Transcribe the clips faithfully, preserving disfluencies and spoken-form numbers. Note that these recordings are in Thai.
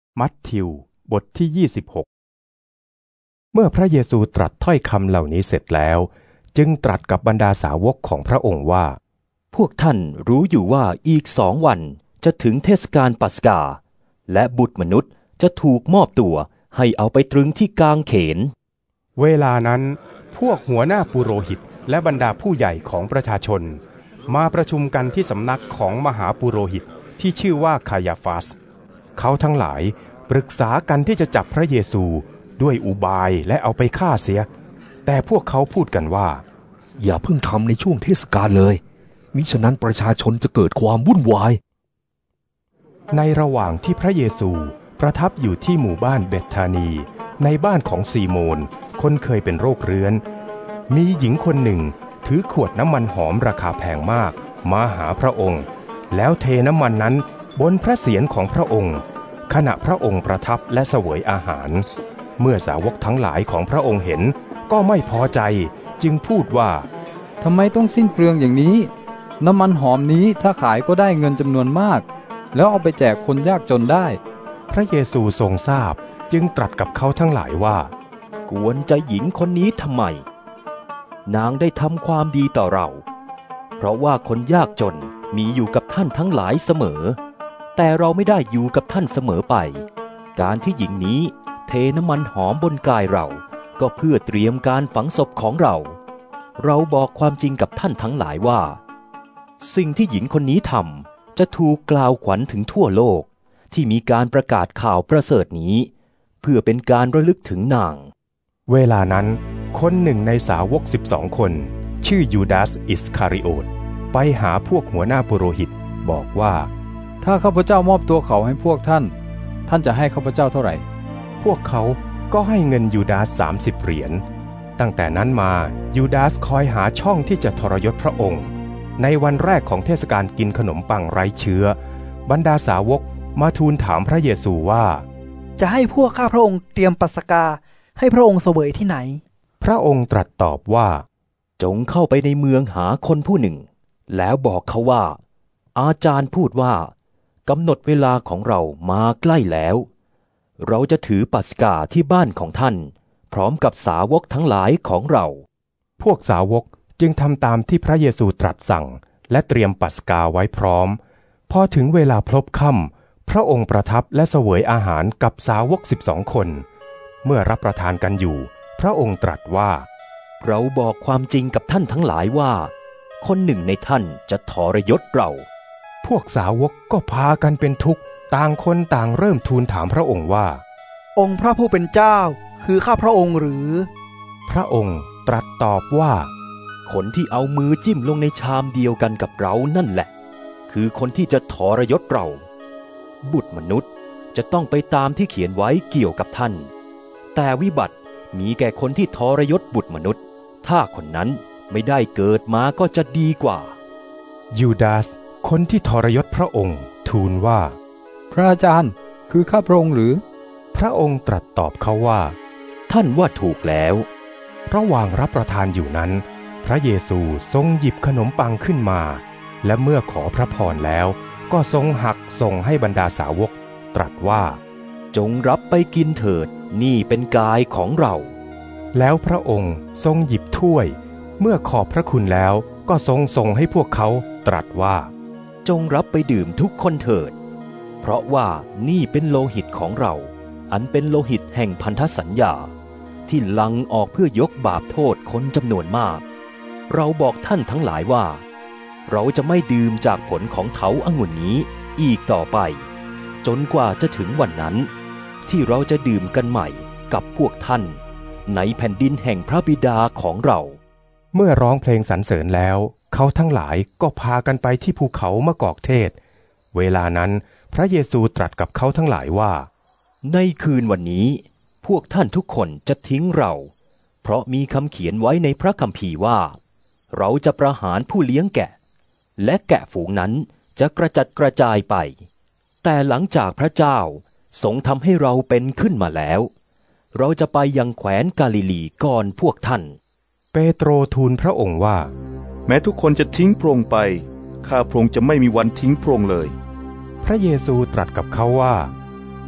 มัทธิวบทที่ยี่สิบหกเมื่อพระเยซูตรัสถ้อยคำเหล่านี้เสร็จแล้วจึงตรัสกับบรรดาสาวกของพระองค์ว่าพวกท่านรู้อยู่ว่าอีกสองวันจะถึงเทศกาลปัสกาและบุตรมนุษย์จะถูกมอบตัวให้เอาไปตรึงที่กางเขนเวลานั้นพวกหัวหน้าปุโรหิตและบรรดาผู้ใหญ่ของประชาชนมาประชุมกันที่สำนักของมหาปุโรหิตที่ชื่อว่าคายาฟาสเขาทั้งหลายปรึกษากันที่จะจับพระเยซูด้วยอุบายและเอาไปฆ่าเสียแต่พวกเขาพูดกันว่าอย่าเพิ่งทำในช่วงเทศกาลเลยมิฉะนั้นประชาชนจะเกิดความวุ่นวายในระหว่างที่พระเยซูประทับอยู่ที่หมู่บ้านเบธานีในบ้านของซีโมนคนเคยเป็นโรคเรื้อนมีหญิงคนหนึ่งถือขวดน้ำมันหอมราคาแพงมากมาหาพระองค์แล้วเทน้ำมันนั้นบนพระเศียรของพระองค์ขณะพระองค์ประทับและเสวยอาหารเมื่อสาวกทั้งหลายของพระองค์เห็นก็ไม่พอใจจึงพูดว่าทำไมต้องสิ้นเปลืองอย่างนี้น้ำมันหอมนี้ถ้าขายก็ได้เงินจำนวนมากแล้วเอาไปแจกคนยากจนได้พระเยซูทรงทราบจึงตรัสกับเขาทั้งหลายว่ากวนใจหญิงคนนี้ทำไมนางได้ทำความดีต่อเราเพราะว่าคนยากจนมีอยู่กับท่านทั้งหลายเสมอแต่เราไม่ได้อยู่กับท่านเสมอไปการที่หญิงนี้เทน้ำมันหอมบนกายเราก็เพื่อเตรียมการฝังศพของเราเราบอกความจริงกับท่านทั้งหลายว่าสิ่งที่หญิงคนนี้ทำจะถูกกล่าวขวัญถึงทั่วโลกที่มีการประกาศข่าวประเสริฐนี้เพื่อเป็นการระลึกถึงนางเวลานั้นคนหนึ่งในสาวกสิบสองคนชื่อยูดาสอิสคาริโอตไปหาพวกหัวหน้าปุโรหิตบอกว่าถ้าข้าพเจ้ามอบตัวเขาให้พวกท่านท่านจะให้ข้าพเจ้าเท่าไหร่พวกเขาก็ให้เงินยูดาสสามสิบเหรียญตั้งแต่นั้นมายูดาสคอยหาช่องที่จะทรยศพระองค์ในวันแรกของเทศกาลกินขนมปังไร้เชื้อบรรดาสาวกมาทูลถามพระเยซูว่าจะให้พวกข้าพระองค์เตรียมปัสกาให้พระองค์เสวยที่ไหนพระองค์ตรัสตอบว่าจงเข้าไปในเมืองหาคนผู้หนึ่งแล้วบอกเขาว่าอาจารย์พูดว่ากำหนดเวลาของเรามาใกล้แล้วเราจะถือปัสกาที่บ้านของท่านพร้อมกับสาวกทั้งหลายของเราพวกสาวกจึงทำตามที่พระเยซูตรัสสั่งและเตรียมปัสกาไว้พร้อมพอถึงเวลาพลบค่ำพระองค์ประทับและเสวยอาหารกับสาวกสิบสองคนเมื่อรับประทานกันอยู่พระองค์ตรัสว่าเราบอกความจริงกับท่านทั้งหลายว่าคนหนึ่งในท่านจะทรยศเราพวกสาวกก็พากันเป็นทุกข์ต่างคนต่างเริ่มทูลถามพระองค์ว่าองค์พระผู้เป็นเจ้าคือข้าพระองค์หรือพระองค์ตรัสตอบว่าคนที่เอามือจิ้มลงในชามเดียวกันกับเรานั่นแหละคือคนที่จะทรยศเราบุตรมนุษย์จะต้องไปตามที่เขียนไว้เกี่ยวกับท่านแต่วิบัติมีแก่คนที่ทรยศบุตรมนุษย์ถ้าคนนั้นไม่ได้เกิดมาก็จะดีกว่ายูดาสคนที่ทรยศพระองค์ทูลว่าพระอาจารย์คือข้าพระองค์หรือพระองค์ตรัสตอบเขาว่าท่านว่าถูกแล้วระหว่างรับประทานอยู่นั้นพระเยซูทรงหยิบขนมปังขึ้นมาและเมื่อขอพระพรแล้วก็ทรงหักส่งให้บรรดาสาวกตรัสว่าจงรับไปกินเถิดนี่เป็นกายของเราแล้วพระองค์ทรงหยิบถ้วยเมื่อขอบพระคุณแล้วก็ทรงส่งให้พวกเขาตรัสว่าจงรับไปดื่มทุกคนเถิดเพราะว่านี่เป็นโลหิตของเราอันเป็นโลหิตแห่งพันธสัญญาที่หลั่งออกเพื่อยกบาปโทษคนจำนวนมากเราบอกท่านทั้งหลายว่าเราจะไม่ดื่มจากผลของเถาองุ่นนี้อีกต่อไปจนกว่าจะถึงวันนั้นที่เราจะดื่มกันใหม่กับพวกท่านในแผ่นดินแห่งพระบิดาของเราเมื่อร้องเพลงสรรเสริญแล้วเขาทั้งหลายก็พากันไปที่ภูเขามะกอกเทศเวลานั้นพระเยซูตรัสกับเขาทั้งหลายว่าในคืนวันนี้พวกท่านทุกคนจะทิ้งเราเพราะมีคำเขียนไว้ในพระคัมภีร์ว่าเราจะประหารผู้เลี้ยงแกะและแกะฝูงนั้นจะกระจัดกระจายไปแต่หลังจากพระเจ้าทรงทำให้เราเป็นขึ้นมาแล้วเราจะไปยังแคว้นกาลิลีก่อนพวกท่านเปโตรทูลพระองค์ว่าแม้ทุกคนจะทิ้งพระองค์ไปข้าพระองค์จะไม่มีวันทิ้งพระองค์เลยพระเยซูตรัสกับเขาว่า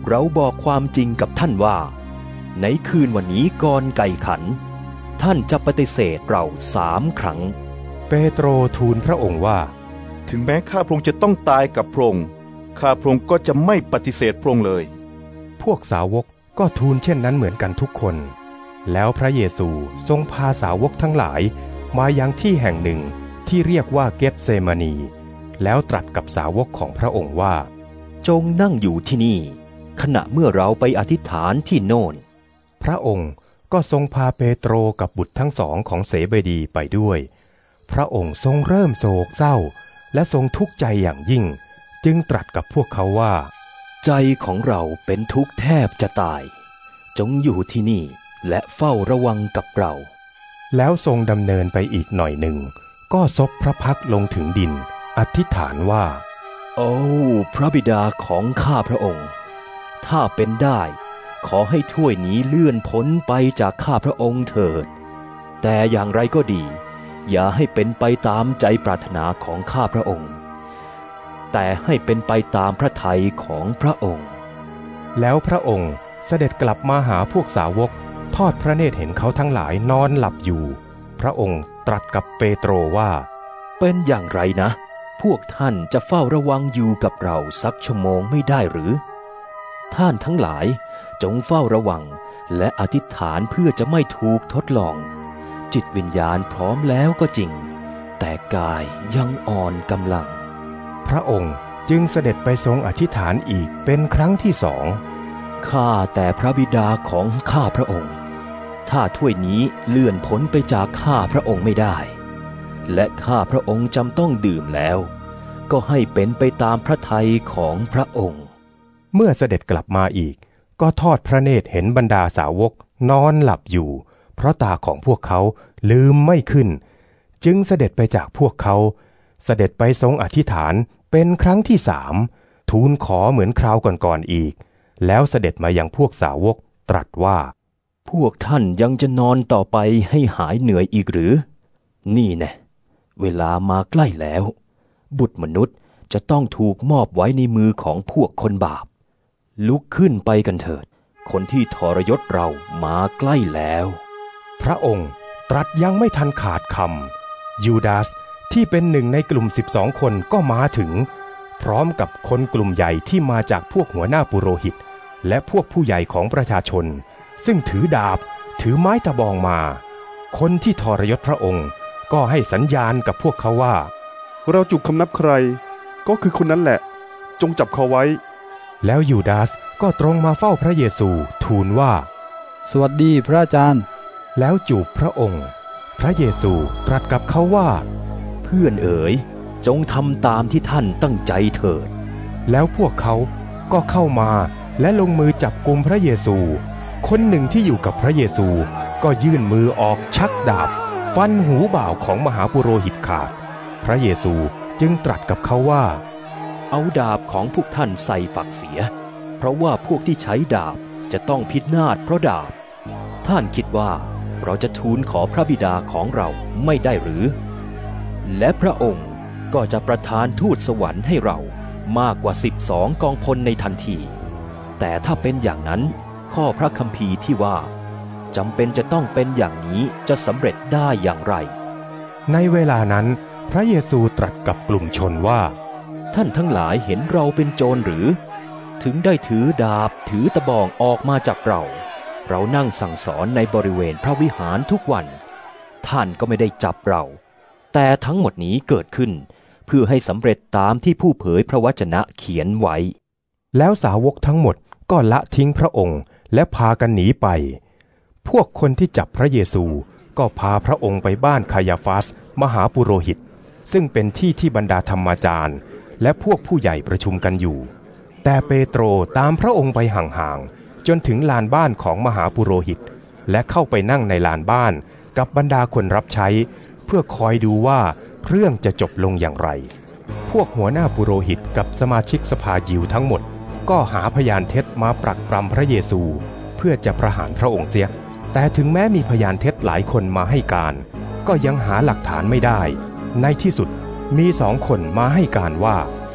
เราบอกความจริงกับท่านว่าในคืนวันนี้ก่อนไก่ขันท่านจะปฏิเสธเราสามครั้งเปโตรทูลพระองค์ว่าถึงแม้ข้าพระองค์จะต้องตายกับพระองค์ข้าพระองค์ก็จะไม่ปฏิเสธพระองค์เลยพวกสาวกก็ทูลเช่นนั้นเหมือนกันทุกคนแล้วพระเยซูทรงพาสาวกทั้งหลายมายังที่แห่งหนึ่งที่เรียกว่าเกธเซมานีแล้วตรัสกับสาวกของพระองค์ว่าจงนั่งอยู่ที่นี่ขณะเมื่อเราไปอธิษฐานที่โน่นพระองค์ก็ทรงพาเปโตรกับบุตรทั้งสองของเสเบดีไปด้วยพระองค์ทรงเริ่มโศกเศร้าและทรงทุกข์ใจอย่างยิ่งจึงตรัสกับพวกเขาว่าใจของเราเป็นทุกข์แทบจะตายจงอยู่ที่นี่และเฝ้าระวังกับเราแล้วทรงดำเนินไปอีกหน่อยหนึ่งก็ซบพระพักตร์ลงถึงดินอธิษฐานว่าโอ้พระบิดาของข้าพระองค์ถ้าเป็นได้ขอให้ถ้วยนี้เลื่อนพ้นไปจากข้าพระองค์เถิดแต่อย่างไรก็ดีอย่าให้เป็นไปตามใจปรารถนาของข้าพระองค์แต่ให้เป็นไปตามพระทัยของพระองค์แล้วพระองค์เสด็จกลับมาหาพวกสาวกทอดพระเนตรเห็นเขาทั้งหลายนอนหลับอยู่พระองค์ตรัสกับเปโตรว่าเป็นอย่างไรนะพวกท่านจะเฝ้าระวังอยู่กับเราสักชั่วโมงไม่ได้หรือท่านทั้งหลายจงเฝ้าระวังและอธิษฐานเพื่อจะไม่ถูกทดลองจิตวิญญาณพร้อมแล้วก็จริงแต่กายยังอ่อนกำลังพระองค์จึงเสด็จไปทรงอธิษฐานอีกเป็นครั้งที่สองข้าแต่พระบิดาของข้าพระองค์ถ้าถ้วยนี้เลื่อนพ้นไปจากข้าพระองค์ไม่ได้และข้าพระองค์จำต้องดื่มแล้วก็ให้เป็นไปตามพระทัยของพระองค์เมื่อเสด็จกลับมาอีกก็ทอดพระเนตรเห็นบรรดาสาวกนอนหลับอยู่เพราะตาของพวกเขาลืมไม่ขึ้นจึงเสด็จไปจากพวกเขาเสด็จไปทรงอธิษฐานเป็นครั้งที่สามทูลขอเหมือนคราวก่อนๆอีกแล้วเสด็จมายังพวกสาวกตรัสว่าพวกท่านยังจะนอนต่อไปให้หายเหนื่อยอีกหรือนี่แน่เวลามาใกล้แล้วบุตรมนุษย์จะต้องถูกมอบไว้ในมือของพวกคนบาปลุกขึ้นไปกันเถิดคนที่ทรยศเรามาใกล้แล้วพระองค์ตรัสยังไม่ทันขาดคำยูดาสที่เป็นหนึ่งในกลุ่มสิบสองคนก็มาถึงพร้อมกับคนกลุ่มใหญ่ที่มาจากพวกหัวหน้าปุโรหิตและพวกผู้ใหญ่ของประชาชนซึ่งถือดาบถือไม้ตะบองมาคนที่ทรยศพระองค์ก็ให้สัญญาณกับพวกเขาว่าเราจุกคำนับใครก็คือคนนั้นแหละจงจับเขาไว้แล้วยูดาสก็ตรงมาเฝ้าพระเยซูทูลว่าสวัสดีพระอาจารย์แล้วจูบพระองค์พระเยซูตรัสกับเขาว่าเพื่อนเอ๋ยจงทำตามที่ท่านตั้งใจเถิดแล้วพวกเขาก็เข้ามาและลงมือจับกุมพระเยซูคนหนึ่งที่อยู่กับพระเยซูก็ยื่นมือออกชักดาบฟันหูบ่าวของมหาปุโรหิตขาดพระเยซูจึงตรัสกับเขาว่าเอาดาบของพวกท่านใส่ฝักเสียเพราะว่าพวกที่ใช้ดาบจะต้องพินาศเพราะดาบท่านคิดว่าเราจะทูลขอพระบิดาของเราไม่ได้หรือและพระองค์ก็จะประทานทูตสวรรค์ให้เรามากกว่าสิบสองกองพลในทันทีแต่ถ้าเป็นอย่างนั้นข้อพระคัมภีร์ที่ว่าจำเป็นจะต้องเป็นอย่างนี้จะสำเร็จได้อย่างไรในเวลานั้นพระเยซูตรัสกับกลุ่มชนว่าท่านทั้งหลายเห็นเราเป็นโจรหรือถึงได้ถือดาบถือตะบองออกมาจากเราเรานั่งสั่งสอนในบริเวณพระวิหารทุกวันท่านก็ไม่ได้จับเราแต่ทั้งหมดนี้เกิดขึ้นเพื่อให้สำเร็จตามที่ผู้เผยพระวจนะเขียนไว้แล้วสาวกทั้งหมดก็ละทิ้งพระองค์และพากันหนีไปพวกคนที่จับพระเยซูก็พาพระองค์ไปบ้านคายาฟาสมหาปุโรหิตซึ่งเป็นที่ที่บรรดาธรรมาจารย์และพวกผู้ใหญ่ประชุมกันอยู่แต่เปโตรตามพระองค์ไปห่างๆจนถึงลานบ้านของมหาปุโรหิตและเข้าไปนั่งในลานบ้านกับบรรดาคนรับใช้เพื่อคอยดูว่าเรื่องจะจบลงอย่างไรพวกหัวหน้าปุโรหิตกับสมาชิกสภายิวทั้งหมดก็หาพยานเท็จมาปรักปรำพระเยซูเพื่อจะประหารพระองค์เสียแต่ถึงแม้มีพยานเท็จหลายคนมาให้การก็ยังหาหลักฐานไม่ได้ในที่สุดมีสองคนมาให้การว่าค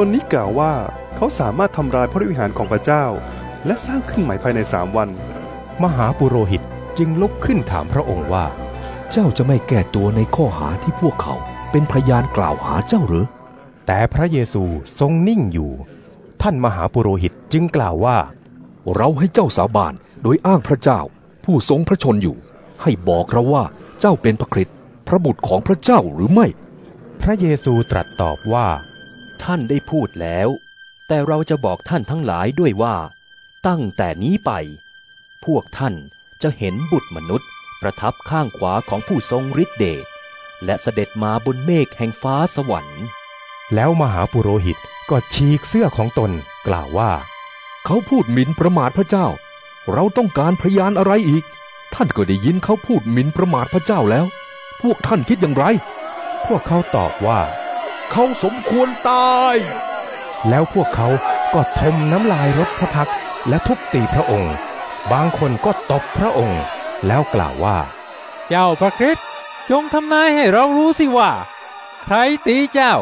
คนนี้กล่าวว่าเขาสามารถทำลายพระวิหารของพระเจ้าและสร้างขึ้นใหม่ภายในสามวันมหาปุโรหิตจึงลุกขึ้นถามพระองค์ว่าเจ้าจะไม่แก้ตัวในข้อหาที่พวกเขาเป็นพยานกล่าวหาเจ้าหรือแต่พระเยซูทรงนิ่งอยู่ท่านมหาปุโรหิตจึงกล่าวว่าเราให้เจ้าสาบานโดยอ้างพระเจ้าผู้ทรงพระชนอยู่ให้บอกเราว่าเจ้าเป็นพระคริสต์พระบุตรของพระเจ้าหรือไม่พระเยซูตรัสตอบว่าท่านได้พูดแล้วแต่เราจะบอกท่านทั้งหลายด้วยว่าตั้งแต่นี้ไปพวกท่านจะเห็นบุตรมนุษย์ประทับข้างขวาของผู้ทรงฤทธิเดชและเสด็จมาบนเมฆแห่งฟ้าสวรรค์แล้วมหาปุโรหิตก็ฉีกเสื้อของตนกล่าวว่าเขาพูดหมิ่นประมาทพระเจ้าเราต้องการพยานอะไรอีกท่านก็ได้ยินเขาพูดหมิ่นประมาทพระเจ้าแล้วพวกท่านคิดอย่างไรพวกเขาตอบว่าเขาสมควรตายแล้วพวกเขาก็ทมน้ำลายรดพระพักและทุบตีพระองค์บางคนก็ตบพระองค์แล้วกล่าวว่าเจ้าพระคริสต์จงทำนายให้เรารู้สิว่าใครตีเจ้า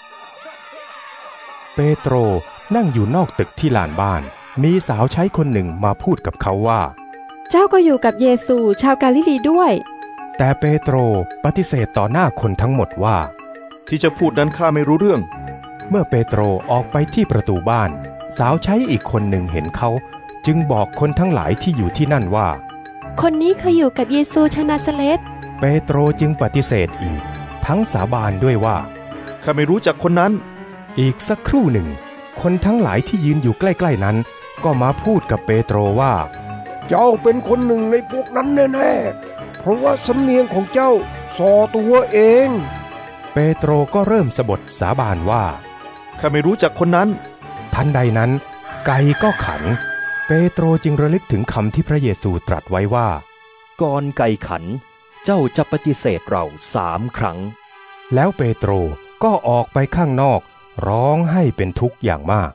เปโตรนั่งอยู่นอกตึกที่ลานบ้านมีสาวใช้คนหนึ่งมาพูดกับเขาว่าเจ้าก็อยู่กับเยซูชาวกาลิลีด้วยแต่เปโตรปฏิเสธต่อหน้าคนทั้งหมดว่าที่จะพูดนั้นข้าไม่รู้เรื่องเมื่อเปโตรออกไปที่ประตูบ้านสาวใช้อีกคนหนึ่งเห็นเขาจึงบอกคนทั้งหลายที่อยู่ที่นั่นว่าคนนี้เคยอยู่กับเยซูชาวนาซาเรตเปโตรจึงปฏิเสธอีกทั้งสาบานด้วยว่าข้าไม่รู้จักคนนั้นอีกสักครู่หนึ่งคนทั้งหลายที่ยืนอยู่ใกล้ๆนั้นก็มาพูดกับเปโตรว่าเจ้าเป็นคนหนึ่งในพวกนั้นแน่ๆเพราะว่าสำเนียงของเจ้าส่อตัวเองเปโตรก็เริ่มสบถสาบานว่าข้าไม่รู้จักคนนั้นทันใดนั้นไก่ก็ขันเปโตรจึงระลึกถึงคำที่พระเยซูตรัสไว้ว่าก่อนไก่ขันเจ้าจะปฏิเสธเราสามครั้งแล้วเปโตรก็ออกไปข้างนอกร้องไห้เป็นทุกข์อย่างมาก